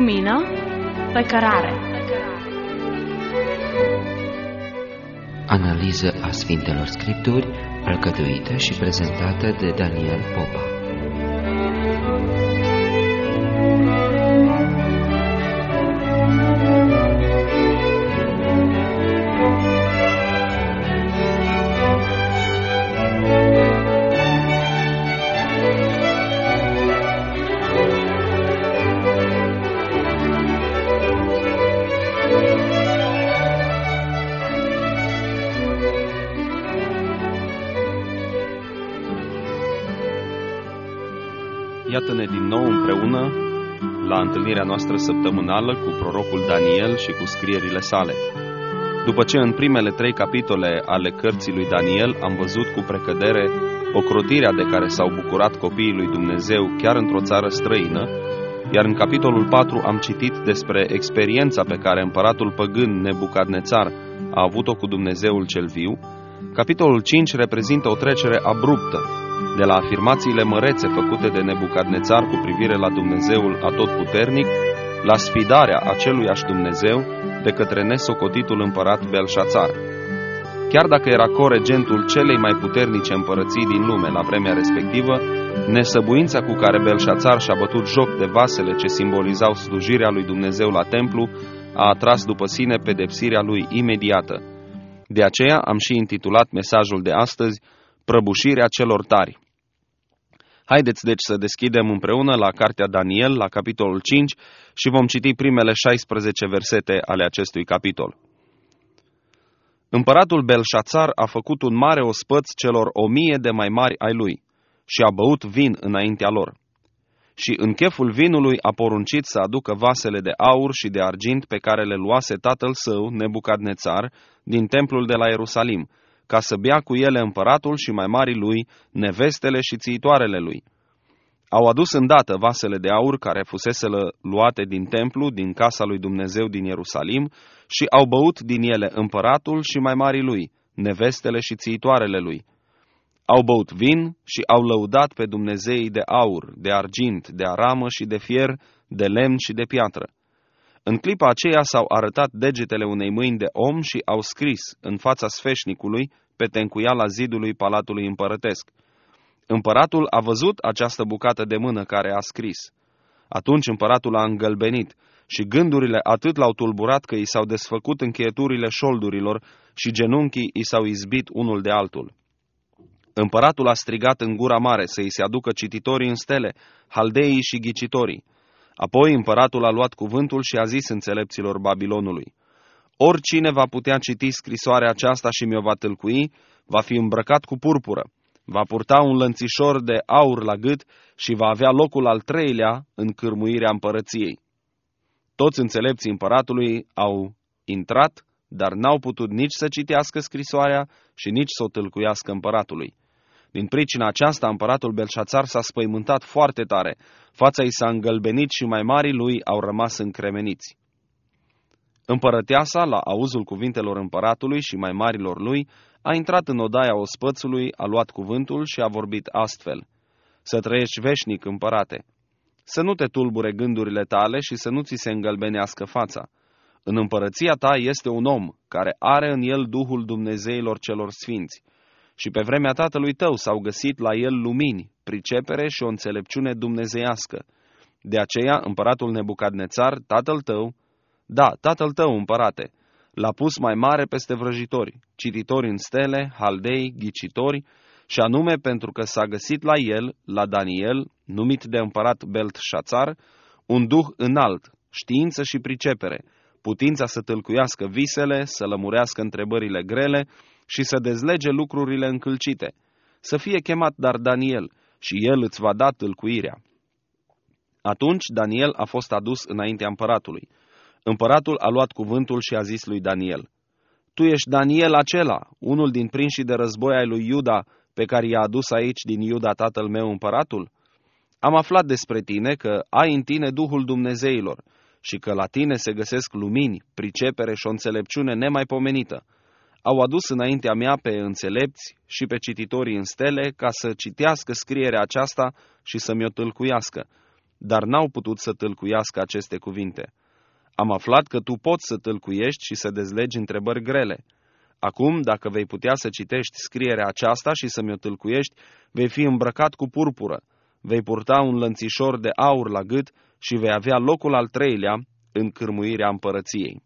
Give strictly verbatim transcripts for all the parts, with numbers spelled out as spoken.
lumină pe cărare. Analiză a Sfintelor Scripturi, alcătuită și prezentată de Daniel Popa. Iată-ne din nou împreună la întâlnirea noastră săptămânală cu prorocul Daniel și cu scrierile sale. După ce în primele trei capitole ale cărții lui Daniel am văzut cu precădere ocrotirea de care s-au bucurat copiii lui Dumnezeu chiar într-o țară străină, iar în capitolul patru am citit despre experiența pe care împăratul păgân Nebucadnețar a avut-o cu Dumnezeul cel viu, capitolul cinci reprezintă o trecere abruptă de la afirmațiile mărețe făcute de Nebucadnețar cu privire la Dumnezeul atotputernic, la sfidarea aceluiași Dumnezeu de către nesocotitul împărat Belșațar. Chiar dacă era coregentul celei mai puternice împărății din lume la vremea respectivă, nesăbuința cu care Belșațar și-a bătut joc de vasele ce simbolizau slujirea lui Dumnezeu la templu a atras după sine pedepsirea lui imediată. De aceea am și intitulat mesajul de astăzi Prăbușirea celor tari. Haideți deci să deschidem împreună la cartea Daniel, la capitolul cinci, și vom citi primele șaisprezece versete ale acestui capitol. Împăratul Belșațar a făcut un mare ospăț celor o mie de mai mari ai lui și a băut vin înaintea lor. Și în cheful vinului a poruncit să aducă vasele de aur și de argint pe care le luase tatăl său, Nebucadnețar, din templul de la Ierusalim, ca să bea cu ele împăratul și mai marii lui, nevestele și țiitoarele lui. Au adus îndată vasele de aur care fuseseră luate din templu, din casa lui Dumnezeu din Ierusalim, și au băut din ele împăratul și mai marii lui, nevestele și țiitoarele lui. Au băut vin și au lăudat pe dumnezeii de aur, de argint, de aramă și de fier, de lemn și de piatră. În clipa aceea s-au arătat degetele unei mâini de om și au scris în fața sfeșnicului pe tencuiala zidului palatului împărătesc. Împăratul a văzut această bucată de mână care a scris. Atunci împăratul a îngălbenit și gândurile atât l-au tulburat că i s-au desfăcut încheieturile șoldurilor și genunchii i s-au izbit unul de altul. Împăratul a strigat în gura mare să i se aducă cititorii în stele, haldeii și ghicitorii. Apoi împăratul a luat cuvântul și a zis înțelepților Babilonului: oricine va putea citi scrisoarea aceasta și mi-o va tâlcui, va fi îmbrăcat cu purpură, va purta un lănțișor de aur la gât și va avea locul al treilea în cârmuirea împărăției. Toți înțelepții împăratului au intrat, dar n-au putut nici să citească scrisoarea și nici să o tâlcuiască împăratului. Din pricina aceasta, împăratul Belșațar s-a spăimântat foarte tare, fața i s-a îngălbenit și mai marii lui au rămas încremeniți. Împărăteasa, la auzul cuvintelor împăratului și mai marilor lui, a intrat în odaia ospățului, a luat cuvântul și a vorbit astfel: să trăiești veșnic, împărate! Să nu te tulbure gândurile tale și să nu ți se îngălbenească fața. În împărăția ta este un om care are în el Duhul Dumnezeilor celor sfinți. Și pe vremea tatălui tău s-au găsit la el lumini, pricepere și o înțelepciune dumnezeiască. De aceea, împăratul Nebucadnețar, tatăl tău, da, tatăl tău, împărate, l-a pus mai mare peste vrăjitori, cititori în stele, haldei, ghicitori, și anume pentru că s-a găsit la el, la Daniel, numit de împărat Beltșațar, un duh înalt, știință și pricepere, putința să tâlcuiască visele, să lămurească întrebările grele și să dezlege lucrurile încălcite. Să fie chemat dar Daniel și el îți va da tâlcuirea. Atunci Daniel a fost adus înaintea împăratului. Împăratul a luat cuvântul și a zis lui Daniel: tu ești Daniel acela, unul din prinșii de război ai lui Iuda, pe care i-a adus aici din Iuda tatăl meu împăratul? Am aflat despre tine că ai în tine Duhul Dumnezeilor și că la tine se găsesc lumini, pricepere și o înțelepciune nemaipomenită. Au adus înaintea mea pe înțelepți și pe cititorii în stele ca să citească scrierea aceasta și să mi-o tâlcuiască. dar n-au putut să tâlcuiască aceste cuvinte. Am aflat că tu poți să tâlcuiești și să dezlegi întrebări grele. Acum, dacă vei putea să citești scrierea aceasta și să mi-o tâlcuiești, vei fi îmbrăcat cu purpură, vei purta un lănțișor de aur la gât și vei avea locul al treilea în cârmuirea împărăției.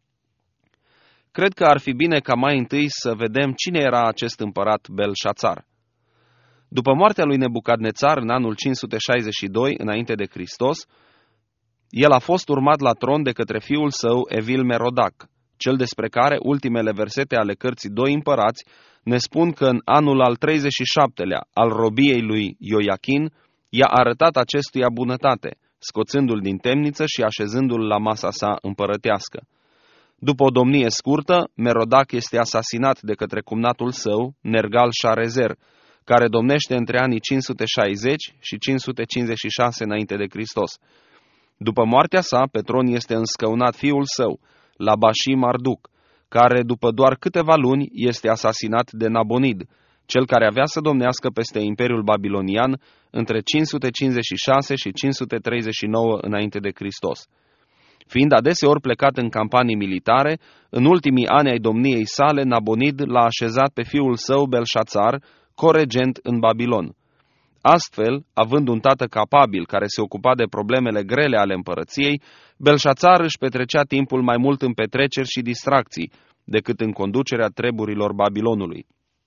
Cred că ar fi bine ca mai întâi să vedem cine era acest împărat Belșațar. După moartea lui Nebucadnețar în anul cinci sute șaizeci și doi înainte de Hristos, el a fost urmat la tron de către fiul său Evil-Merodac, cel despre care ultimele versete ale cărții Doi Împărați ne spun că în anul al treizeci și șaptelea al robiei lui Ioiachin i-a arătat acestuia bunătate, scoțându-l din temniță și așezându-l la masa sa împărătească. După o domnie scurtă, Merodac este asasinat de către cumnatul său, Nergal-Șarezer, care domnește între anii cinci sute șaizeci și cinci sute cincizeci și șase înainte de Hristos. După moartea sa, pe tron este înscăunat fiul său, Labași Marduc, care după doar câteva luni este asasinat de Nabonid, cel care avea să domnească peste Imperiul Babilonian între cinci sute cincizeci și șase și cinci sute treizeci și nouă înainte de Hristos. Fiind adeseori plecat în campanii militare, în ultimii ani ai domniei sale, Nabonid l-a așezat pe fiul său Belșațar, coregent în Babilon. Astfel, având un tată capabil care se ocupa de problemele grele ale împărăției, Belșațar își petrecea timpul mai mult în petreceri și distracții decât în conducerea treburilor Babilonului.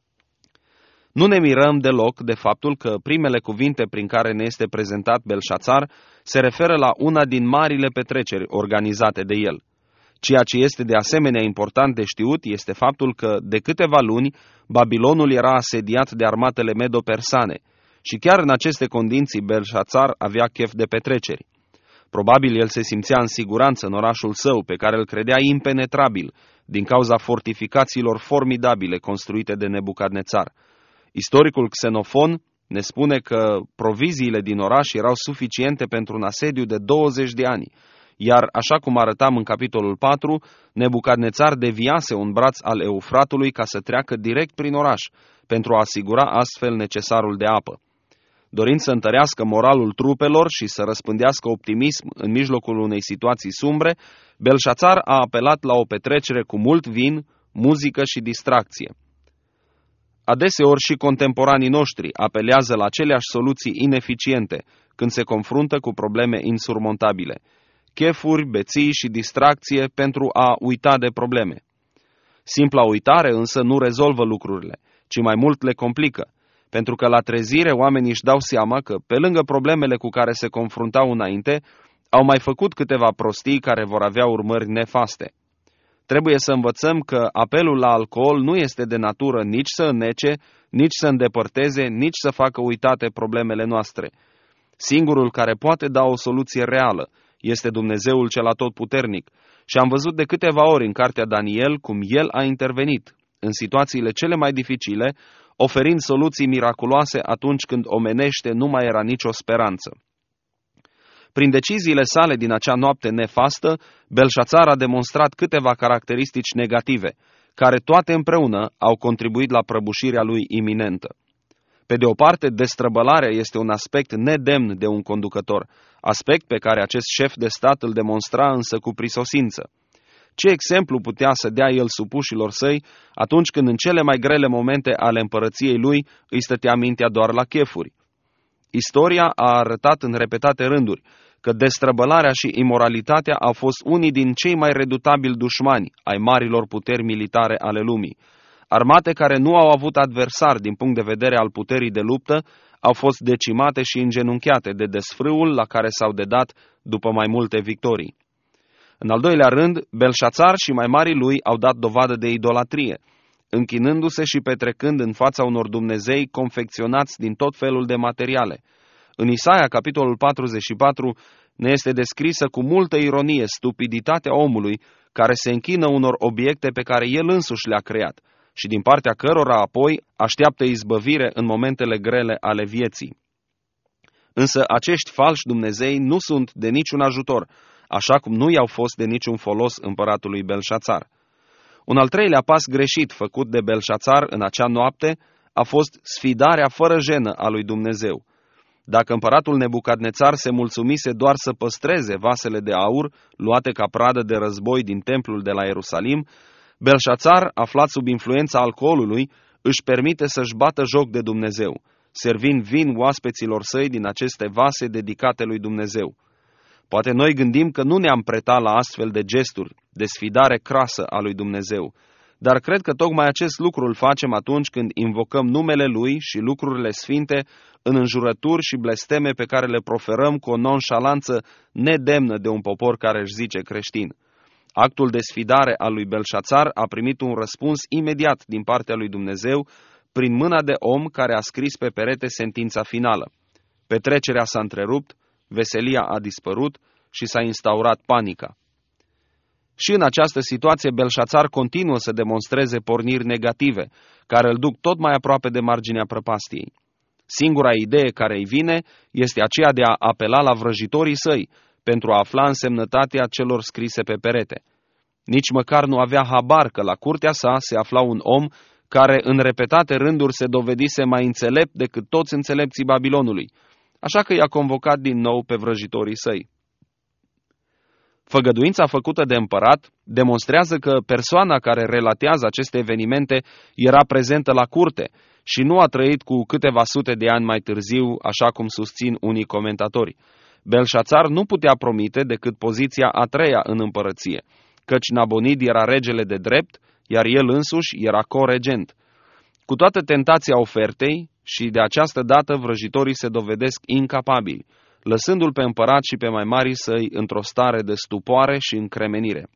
Nu ne mirăm deloc de faptul că primele cuvinte prin care ne este prezentat Belșațar se referă la una din marile petreceri organizate de el. Ceea ce este de asemenea important de știut este faptul că, de câteva luni, Babilonul era asediat de armatele medo-persane și chiar în aceste condiții Belșațar avea chef de petreceri. Probabil el se simțea în siguranță în orașul său, pe care îl credea impenetrabil, din cauza fortificațiilor formidabile construite de Nebucadnețar. Istoricul Xenofon ne spune că proviziile din oraș erau suficiente pentru un asediu de douăzeci de ani, iar, așa cum arătam în capitolul patru, Nebucadnețar deviase un braț al Eufratului ca să treacă direct prin oraș, pentru a asigura astfel necesarul de apă. Dorind să întărească moralul trupelor și să răspândească optimism în mijlocul unei situații sumbre, Belșațar a apelat la o petrecere cu mult vin, muzică și distracție. Adeseori și contemporanii noștri apelează la aceleași soluții ineficiente când se confruntă cu probleme insurmontabile: chefuri, beții și distracție pentru a uita de probleme. Simpla uitare însă nu rezolvă lucrurile, ci mai mult le complică, pentru că la trezire oamenii își dau seama că, pe lângă problemele cu care se confruntau înainte, au mai făcut câteva prostii care vor avea urmări nefaste. Trebuie să învățăm că apelul la alcool nu este de natură nici să înnece, nici să îndepărteze, nici să facă uitate problemele noastre. Singurul care poate da o soluție reală este Dumnezeul cel atotputernic și am văzut de câteva ori în cartea Daniel cum El a intervenit în situațiile cele mai dificile, oferind soluții miraculoase atunci când omenește nu mai era nicio speranță. Prin deciziile sale din acea noapte nefastă, Belșațar a demonstrat câteva caracteristici negative, care toate împreună au contribuit la prăbușirea lui iminentă. Pe de o parte, destrăbălarea este un aspect nedemn de un conducător, aspect pe care acest șef de stat îl demonstra însă cu prisosință. Ce exemplu putea să dea el supușilor săi atunci când în cele mai grele momente ale împărăției lui îi stătea mintea doar la chefuri? Istoria a arătat în repetate rânduri că destrăbălarea și imoralitatea au fost unii din cei mai redutabili dușmani ai marilor puteri militare ale lumii. Armate care nu au avut adversar din punct de vedere al puterii de luptă au fost decimate și îngenunchiate de desfrâul la care s-au dedat după mai multe victorii. În al doilea rând, Belșațar și mai marii lui au dat dovadă de idolatrie, închinându-se și petrecând în fața unor dumnezei confecționați din tot felul de materiale. În Isaia, capitolul patruzeci și patru, ne este descrisă cu multă ironie stupiditatea omului care se închină unor obiecte pe care el însuși le-a creat și din partea cărora apoi așteaptă izbăvire în momentele grele ale vieții. Însă acești falși dumnezei nu sunt de niciun ajutor, așa cum nu i-au fost de niciun folos împăratului Belșațar. Un al treilea pas greșit făcut de Belșațar în acea noapte a fost sfidarea fără jenă a lui Dumnezeu. Dacă împăratul Nebucadnețar se mulțumise doar să păstreze vasele de aur luate ca pradă de război din templul de la Ierusalim, Belșațar, aflat sub influența alcoolului, își permite să-și bată joc de Dumnezeu, servind vin oaspeților săi din aceste vase dedicate lui Dumnezeu. Poate noi gândim că nu ne-am pretat la astfel de gesturi, de sfidare crasă a lui Dumnezeu, dar cred că tocmai acest lucru îl facem atunci când invocăm numele Lui și lucrurile sfinte în înjurături și blesteme pe care le proferăm cu o nonșalanță nedemnă de un popor care își zice creștin. Actul de sfidare al lui Belșațar a primit un răspuns imediat din partea lui Dumnezeu prin mâna de om care a scris pe perete sentința finală. Petrecerea s-a întrerupt, veselia a dispărut și s-a instaurat panica. Și în această situație Belșațar continuă să demonstreze porniri negative, care îl duc tot mai aproape de marginea prăpastiei. Singura idee care îi vine este aceea de a apela la vrăjitorii săi pentru a afla însemnătatea celor scrise pe perete. Nici măcar nu avea habar că la curtea sa se afla un om care în repetate rânduri se dovedise mai înțelept decât toți înțelepții Babilonului, așa că i-a convocat din nou pe vrăjitorii săi. Făgăduința făcută de împărat demonstrează că persoana care relatează aceste evenimente era prezentă la curte și nu a trăit cu câteva sute de ani mai târziu, așa cum susțin unii comentatori. Belșațar nu putea promite decât poziția a treia în împărăție, căci Nabonid era regele de drept, iar el însuși era coregent. Cu toată tentația ofertei, și de această dată vrăjitorii se dovedesc incapabili, lăsându-l pe împărat și pe mai marii săi într-o stare de stupoare și încremenire.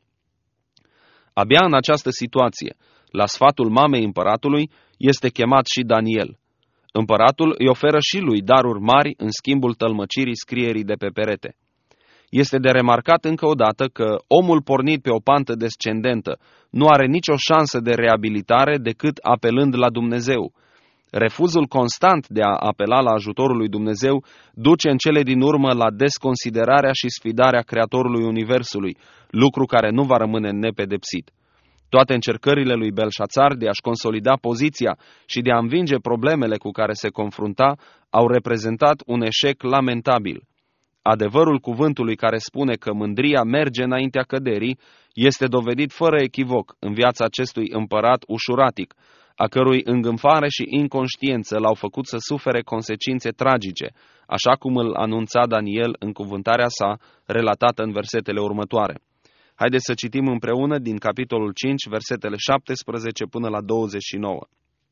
Abia în această situație, la sfatul mamei împăratului, este chemat și Daniel. Împăratul îi oferă și lui daruri mari în schimbul tălmăcirii scrierii de pe perete. Este de remarcat încă o dată că omul pornit pe o pantă descendentă nu are nicio șansă de reabilitare decât apelând la Dumnezeu. Refuzul constant de a apela la ajutorul lui Dumnezeu duce în cele din urmă la desconsiderarea și sfidarea Creatorului Universului, lucru care nu va rămâne nepedepsit. Toate încercările lui Belșațar de a-și consolida poziția și de a învinge problemele cu care se confrunta au reprezentat un eșec lamentabil. Adevărul cuvântului care spune că mândria merge înaintea căderii este dovedit fără echivoc în viața acestui împărat ușuratic, a cărui îngânfare și inconștiență l-au făcut să sufere consecințe tragice, așa cum îl anunța Daniel în cuvântarea sa relatată în versetele următoare. Haideți să citim împreună din capitolul cinci, versetele șaptesprezece până la douăzeci și nouă.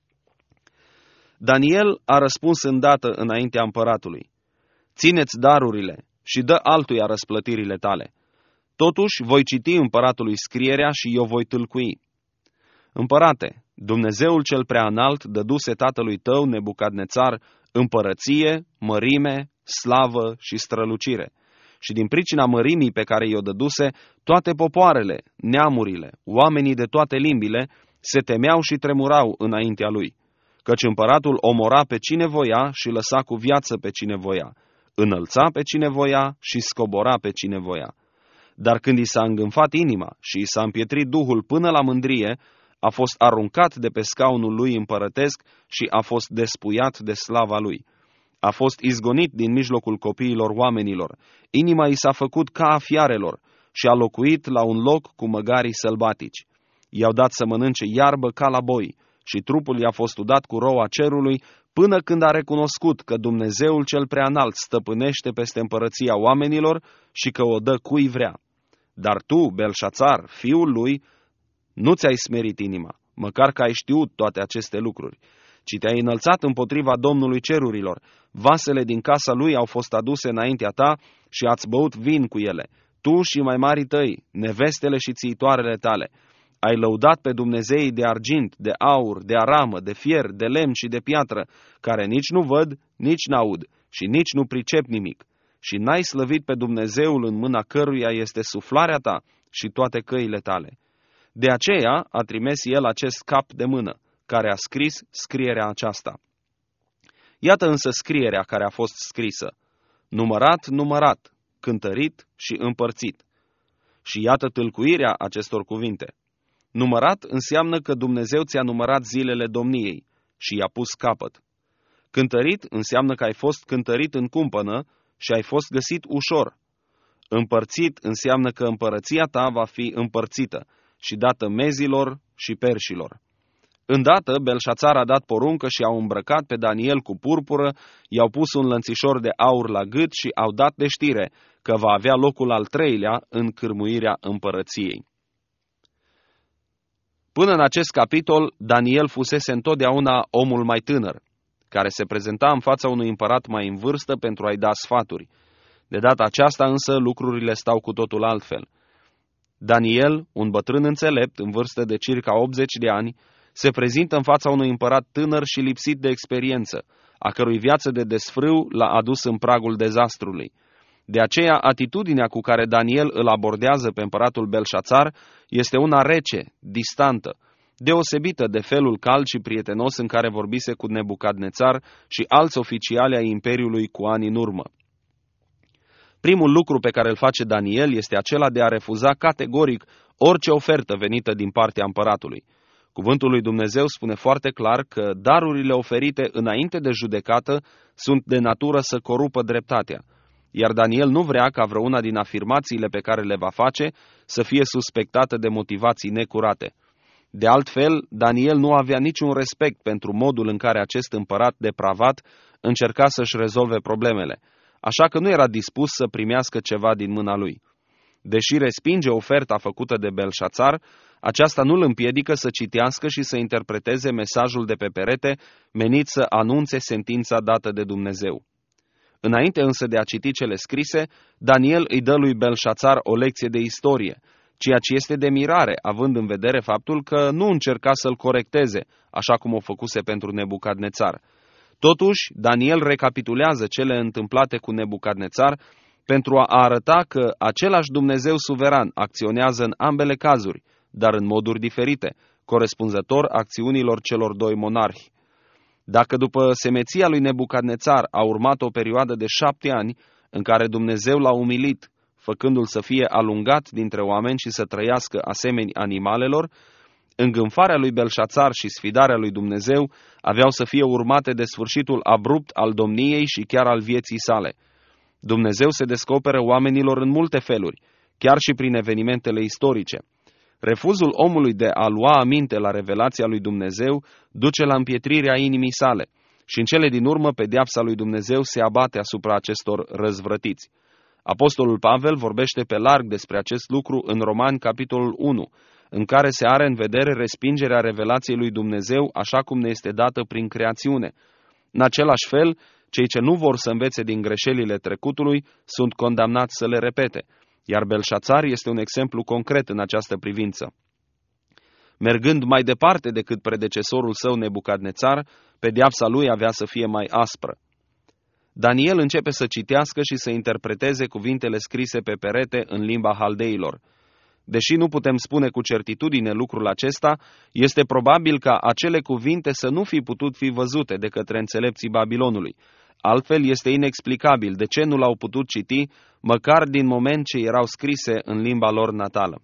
Daniel a răspuns îndată înaintea împăratului: ține-ți darurile și dă altuia răsplătirile tale. Totuși voi citi împăratului scrierea și eu voi tâlcui. Împărate, Dumnezeul cel preaînalt dăduse tatălui tău, Nebucadnețar, împărăție, mărime, slavă și strălucire. Și din pricina mărimii pe care i-o dăduse, toate popoarele, neamurile, oamenii de toate limbile, se temeau și tremurau înaintea lui. Căci împăratul omora pe cine voia și lăsa cu viață pe cine voia, înălța pe cine voia și scobora pe cine voia. Dar când i s-a îngânfat inima și i s-a împietrit duhul până la mândrie, a fost aruncat de pe scaunul lui împărătesc și a fost despuiat de slava lui. A fost izgonit din mijlocul copiilor oamenilor, inima i s-a făcut ca a fiarelor și a locuit la un loc cu măgarii sălbatici. I-au dat să mănânce iarbă ca la boi și trupul i-a fost udat cu roa cerului până când a recunoscut că Dumnezeul cel preanalt stăpânește peste împărăția oamenilor și că o dă cui vrea. Dar tu, Belșațar, fiul lui, nu ți-ai smerit inima, măcar că ai știut toate aceste lucruri, ci te-ai înălțat împotriva Domnului cerurilor. Vasele din casa lui au fost aduse înaintea ta și ați băut vin cu ele, tu și mai marii tăi, nevestele și țiitoarele tale. Ai lăudat pe dumnezeii de argint, de aur, de aramă, de fier, de lemn și de piatră, care nici nu văd, nici n-aud și nici nu pricep nimic. Și n-ai slăvit pe Dumnezeul în mâna căruia este suflarea ta și toate căile tale. De aceea a trimis el acest cap de mână, care a scris scrierea aceasta. Iată însă scrierea care a fost scrisă: numărat, numărat, cântărit și împărțit. Și iată tâlcuirea acestor cuvinte. Numărat înseamnă că Dumnezeu ți-a numărat zilele domniei și i-a pus capăt. Cântărit înseamnă că ai fost cântărit în cumpănă și ai fost găsit ușor. Împărțit înseamnă că împărăția ta va fi împărțită și dată mezilor și perșilor. Îndată, Belșațar a dat poruncă și au îmbrăcat pe Daniel cu purpură, i-au pus un lănțișor de aur la gât și au dat de știre că va avea locul al treilea în cârmuirea împărăției. Până în acest capitol, Daniel fusese întotdeauna omul mai tânăr, care se prezenta în fața unui împărat mai în vârstă pentru a-i da sfaturi. De data aceasta însă lucrurile stau cu totul altfel. Daniel, un bătrân înțelept, în vârstă de circa optzeci de ani, se prezintă în fața unui împărat tânăr și lipsit de experiență, a cărui viață de desfrâu l-a adus în pragul dezastrului. De aceea, atitudinea cu care Daniel îl abordează pe împăratul Belșațar este una rece, distantă, deosebită de felul cald și prietenos în care vorbise cu Nebucadnețar și alți oficiali ai imperiului cu ani în urmă. Primul lucru pe care îl face Daniel este acela de a refuza categoric orice ofertă venită din partea împăratului. Cuvântul lui Dumnezeu spune foarte clar că darurile oferite înainte de judecată sunt de natură să corupă dreptatea, iar Daniel nu vrea ca vreuna din afirmațiile pe care le va face să fie suspectată de motivații necurate. De altfel, Daniel nu avea niciun respect pentru modul în care acest împărat depravat încerca să-și rezolve problemele, așa că nu era dispus să primească ceva din mâna lui. Deși respinge oferta făcută de Belșațar, aceasta nu îl împiedică să citească și să interpreteze mesajul de pe perete, menit să anunțe sentința dată de Dumnezeu. Înainte însă de a citi cele scrise, Daniel îi dă lui Belșațar o lecție de istorie, ceea ce este de mirare, având în vedere faptul că nu încerca să-l corecteze, așa cum o făcuse pentru Nebucadnețar. Totuși, Daniel recapitulează cele întâmplate cu Nebucadnețar pentru a arăta că același Dumnezeu suveran acționează în ambele cazuri, dar în moduri diferite, corespunzător acțiunilor celor doi monarhi. Dacă după semeția lui Nebucadnețar a urmat o perioadă de șapte ani în care Dumnezeu l-a umilit, făcându-l să fie alungat dintre oameni și să trăiască asemeni animalelor, îngânfarea lui Belșațar și sfidarea lui Dumnezeu aveau să fie urmate de sfârșitul abrupt al domniei și chiar al vieții sale. Dumnezeu se descoperă oamenilor în multe feluri, chiar și prin evenimentele istorice. Refuzul omului de a lua aminte la revelația lui Dumnezeu duce la împietrirea inimii sale și în cele din urmă pedeapsa lui Dumnezeu se abate asupra acestor răzvrătiți. Apostolul Pavel vorbește pe larg despre acest lucru în Romani, capitolul unu, în care se are în vedere respingerea revelației lui Dumnezeu așa cum ne este dată prin creațiune. În același fel, cei ce nu vor să învețe din greșelile trecutului sunt condamnați să le repete, iar Belșațar este un exemplu concret în această privință. Mergând mai departe decât predecesorul său Nebucadnețar, pedeapsa lui avea să fie mai aspră. Daniel începe să citească și să interpreteze cuvintele scrise pe perete în limba haldeilor. Deși nu putem spune cu certitudine lucrul acesta, este probabil ca acele cuvinte să nu fi putut fi văzute de către înțelepții Babilonului. Altfel este inexplicabil de ce nu l-au putut citi, măcar din moment ce erau scrise în limba lor natală.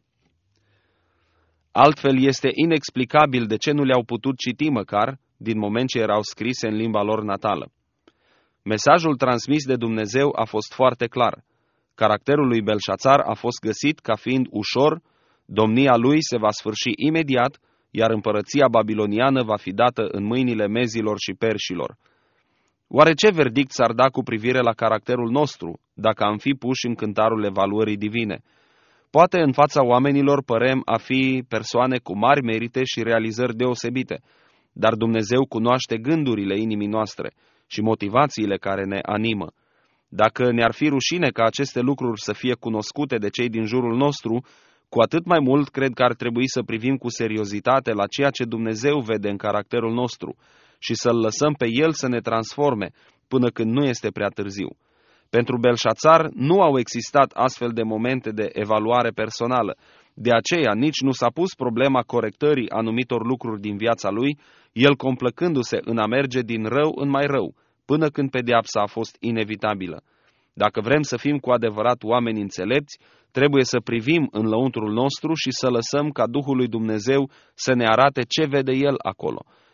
Altfel este inexplicabil de ce nu le-au putut citi măcar din moment ce erau scrise în limba lor natală. Mesajul transmis de Dumnezeu a fost foarte clar. Caracterul lui Belșațar a fost găsit ca fiind ușor, domnia lui se va sfârși imediat, iar împărăția babiloniană va fi dată în mâinile mezilor și perșilor. Oare ce verdict s-ar da cu privire la caracterul nostru, dacă am fi puși în cântarul evaluării divine? Poate în fața oamenilor părem a fi persoane cu mari merite și realizări deosebite, dar Dumnezeu cunoaște gândurile inimii noastre și motivațiile care ne animă. Dacă ne-ar fi rușine ca aceste lucruri să fie cunoscute de cei din jurul nostru, cu atât mai mult cred că ar trebui să privim cu seriozitate la ceea ce Dumnezeu vede în caracterul nostru și să-L lăsăm pe El să ne transforme până când nu este prea târziu. Pentru Belșațar nu au existat astfel de momente de evaluare personală, de aceea nici nu s-a pus problema corectării anumitor lucruri din viața lui, el complăcându-se în a merge din rău în mai rău, până când pedeapsa a fost inevitabilă. Dacă vrem să fim cu adevărat oameni înțelepți, trebuie să privim în lăuntrul nostru și să lăsăm ca Duhul lui Dumnezeu să ne arate ce vede El acolo,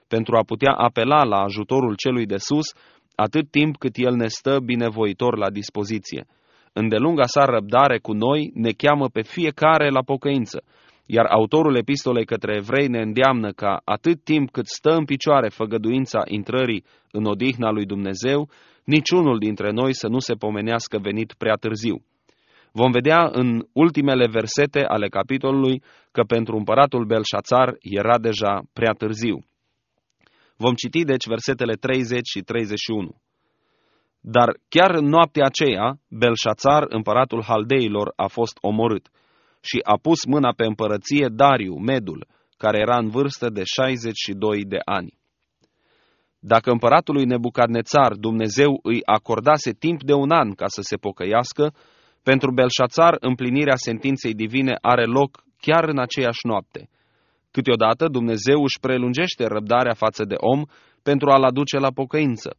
pentru a putea apela la ajutorul celui de sus, atât timp cât el ne stă binevoitor la dispoziție. Îndelunga sa răbdare cu noi ne cheamă pe fiecare la pocăință, iar autorul epistolei către evrei ne îndeamnă ca atât timp cât stă în picioare făgăduința intrării în odihna lui Dumnezeu, niciunul dintre noi să nu se pomenească venit prea târziu. Vom vedea în ultimele versete ale capitolului că pentru împăratul Belșațar era deja prea târziu. Vom citi deci versetele treizeci și treizeci și unu. Dar chiar în noaptea aceea, Belșațar, împăratul Haldeilor, a fost omorât și a pus mâna pe împărăție Dariu, Medul, care era în vârstă de șaizeci și doi de ani. Dacă împăratului Nebucadnețar Dumnezeu îi acordase timp de un an ca să se pocăiască, pentru Belșațar împlinirea sentinței divine are loc chiar în aceeași noapte. Câteodată Dumnezeu își prelungește răbdarea față de om pentru a-l aduce la pocăință.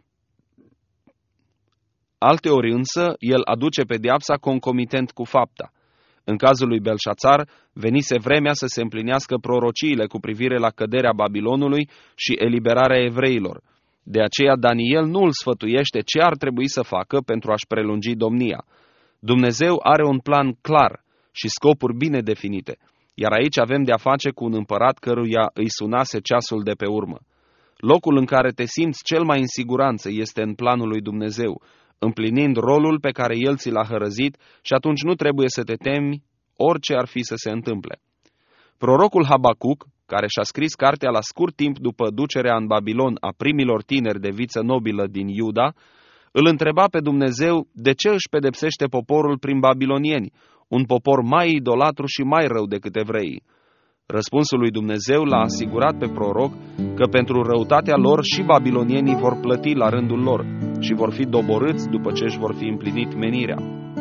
Alteori însă, el aduce pedeapsa concomitent cu fapta. În cazul lui Belșațar, venise vremea să se împlinească prorociile cu privire la căderea Babilonului și eliberarea evreilor. De aceea Daniel nu îl sfătuiește ce ar trebui să facă pentru a-și prelungi domnia. Dumnezeu are un plan clar și scopuri bine definite, iar aici avem de-a face cu un împărat căruia îi sunase ceasul de pe urmă. Locul în care te simți cel mai în siguranță este în planul lui Dumnezeu, împlinind rolul pe care El ți l-a hărăzit și atunci nu trebuie să te temi orice ar fi să se întâmple. Prorocul Habacuc, care și-a scris cartea la scurt timp după ducerea în Babilon a primilor tineri de viță nobilă din Iuda, îl întreba pe Dumnezeu de ce își pedepsește poporul prin babilonieni, un popor mai idolatru și mai rău decât evreii. Răspunsul lui Dumnezeu l-a asigurat pe proroc că pentru răutatea lor și babilonienii vor plăti la rândul lor și vor fi doborâți după ce își vor fi împlinit menirea.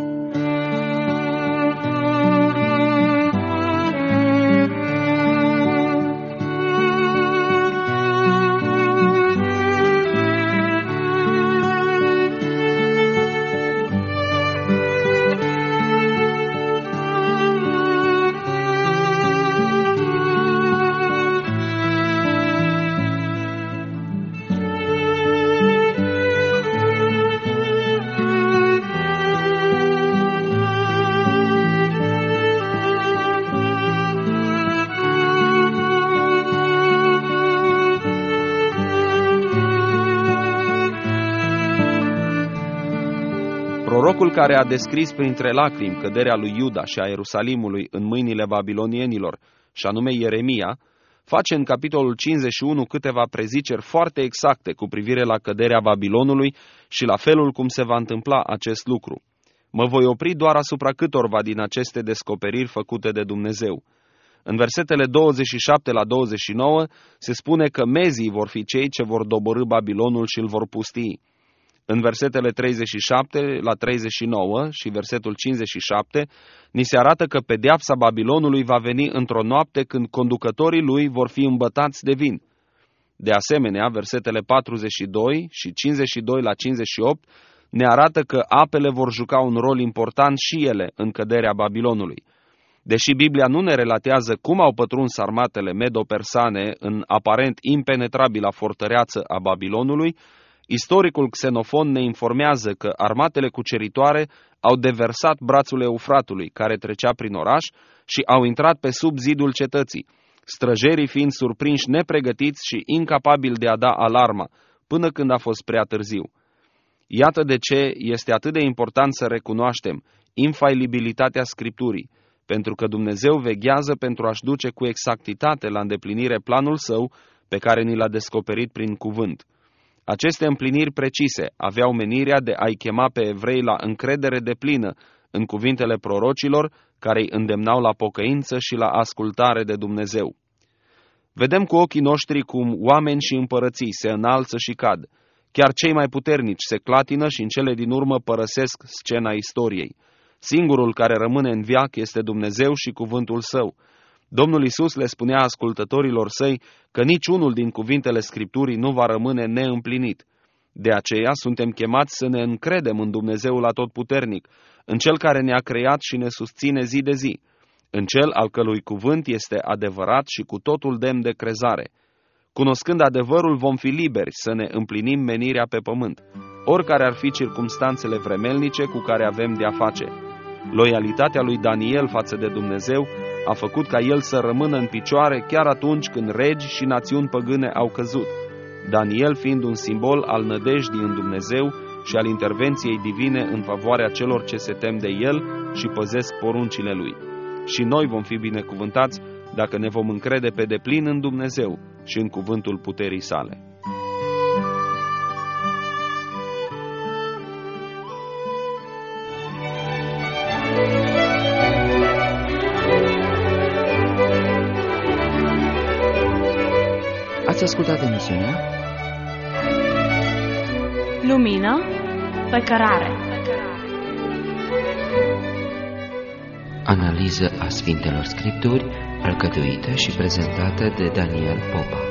Prorocul care a descris printre lacrimi căderea lui Iuda și a Ierusalimului în mâinile babilonienilor, și anume Ieremia, face în capitolul cincizeci și unu câteva preziceri foarte exacte cu privire la căderea Babilonului și la felul cum se va întâmpla acest lucru. Mă voi opri doar asupra câtorva din aceste descoperiri făcute de Dumnezeu. În versetele douăzeci și șapte la douăzeci și nouă se spune că mezii vor fi cei ce vor doborî Babilonul și îl vor pustii. În versetele treizeci și șapte la treizeci și nouă și versetul cincizeci și șapte ni se arată că pedeapsa Babilonului va veni într-o noapte când conducătorii lui vor fi îmbătați de vin. De asemenea, versetele patruzeci și doi și cincizeci și doi la cincizeci și opt ne arată că apele vor juca un rol important și ele în căderea Babilonului. Deși Biblia nu ne relatează cum au pătruns armatele medo-persane în aparent impenetrabila fortăreață a Babilonului, istoricul Xenofon ne informează că armatele cuceritoare au deversat brațul Eufratului, care trecea prin oraș, și au intrat pe sub zidul cetății, străjerii fiind surprinși nepregătiți și incapabili de a da alarma, până când a fost prea târziu. Iată de ce este atât de important să recunoaștem infailibilitatea Scripturii, pentru că Dumnezeu veghează pentru a-și duce cu exactitate la îndeplinire planul său pe care ni l-a descoperit prin cuvânt. Aceste împliniri precise aveau menirea de a-i chema pe evrei la încredere deplină în cuvintele prorocilor care îi îndemnau la pocăință și la ascultare de Dumnezeu. Vedem cu ochii noștri cum oameni și împărății se înalță și cad. Chiar cei mai puternici se clatină și în cele din urmă părăsesc scena istoriei. Singurul care rămâne în veac este Dumnezeu și cuvântul Său. Domnul Iisus le spunea ascultătorilor săi că niciunul din cuvintele Scripturii nu va rămâne neîmplinit. De aceea suntem chemați să ne încredem în Dumnezeul Atotputernic, în Cel care ne-a creat și ne susține zi de zi, în Cel al cărui cuvânt este adevărat și cu totul demn de crezare. Cunoscând adevărul, vom fi liberi să ne împlinim menirea pe pământ, oricare ar fi circumstanțele vremelnice cu care avem de-a face. Loialitatea lui Daniel față de Dumnezeu a făcut ca el să rămână în picioare chiar atunci când regi și națiuni păgâne au căzut, Daniel fiind un simbol al nădejdii în Dumnezeu și al intervenției divine în favoarea celor ce se tem de el și păzesc poruncile lui. Și noi vom fi binecuvântați dacă ne vom încrede pe deplin în Dumnezeu și în cuvântul puterii sale. Ați ascultat emisiunea Lumină pe cărare. Analiză a Sfintelor Scripturi, alcătuită și prezentată de Daniel Popa.